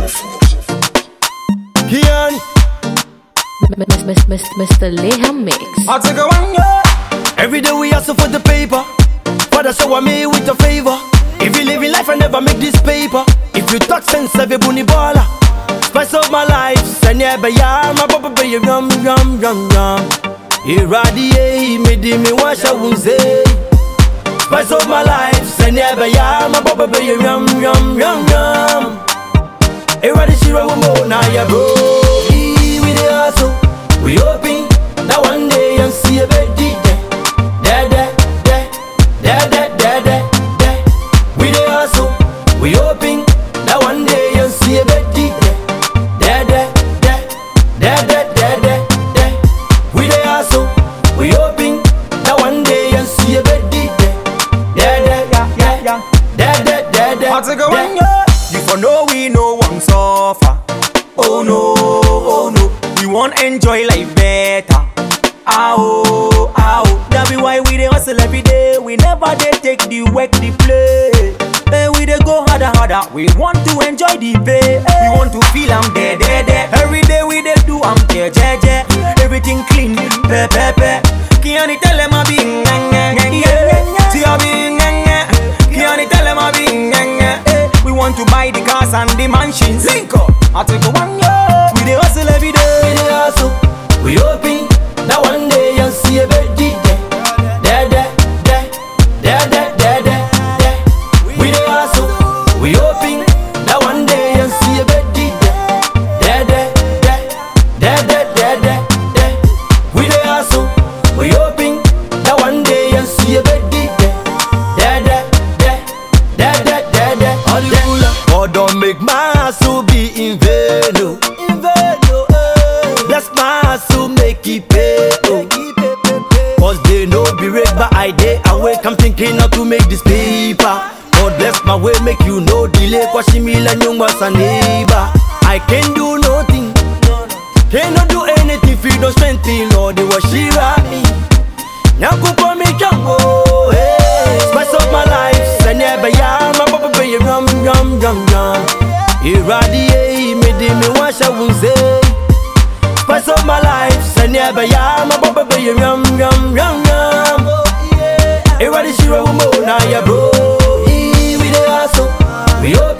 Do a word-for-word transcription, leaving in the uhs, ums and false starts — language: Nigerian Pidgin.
Kian, Mister Leha Mix. I'll take a one, yeah. Every day we hustle for the paper. Father shower me with a favor. If you live in life, I never make this paper. If you talk sense, every bunny baller. Spice of my life, send ya by ya, my papa by you, yum, yum, yum, yum. Irradiate me, di me, wash I won't say. Spice of my life, send ya by ya, my papa by you, yum, yum, yum, yum. Irradiate shiro mo na ya bro. We we the hustle, we hoping that one day you'll see a baby. Da da da da da da da da. We the hustle, we hoping that one day you'll see a baby. Da da da da da da da da. We the hustle, we hoping that one day you'll see a baby. Da da da da da da da da. I'll take a one, yeah. You for know we no one suffer. Oh no, oh no. We won't enjoy life better. Ow, ow. That be why we dey hustle every day. We never dey take the work, the play. Hey, we dey go harder, harder. We want to enjoy the pay. We want to feel I'm there, there, there. Every day we dey do I'm there, there, there. Everything clean, pe, pe, pe. Kiani tell them I be ngang, yeah. See I be ngang, Kiani tell them I be ngang. We want to buy the cars and the mansions. Link up. I take a one year. We dey hustle every day. We dey hustle. We hoping that one day you'll see a baby. Da da da da da da da da. We dey hustle. We hoping that one day you'll see a baby. Da da da da da da da da. We dey hustle. We hoping that one day you'll see a baby. Da da da da da da da. God don't make my hustle be in vain, oh. In vain, oh, eh. Bless my hustle, make it pay, oh. Cause they know be rich, but I day awake. I'm thinking how to make this paper. God bless my way, make you no delay. Cause she me like young was a neighbor. I can't do nothing, cannot do anything if you don't strengthen, Lord. They was she right me. Now go for me, jungle, hey. Spice of my life, send never ya, my papa be rum, rum, rum, rum. Irradiate me, di me, wash I won't say. Spice of my life, send never ya, my papa be rum, rum, rum, rum. Irradiate shiro mo na ya bro. We the hustle, we hope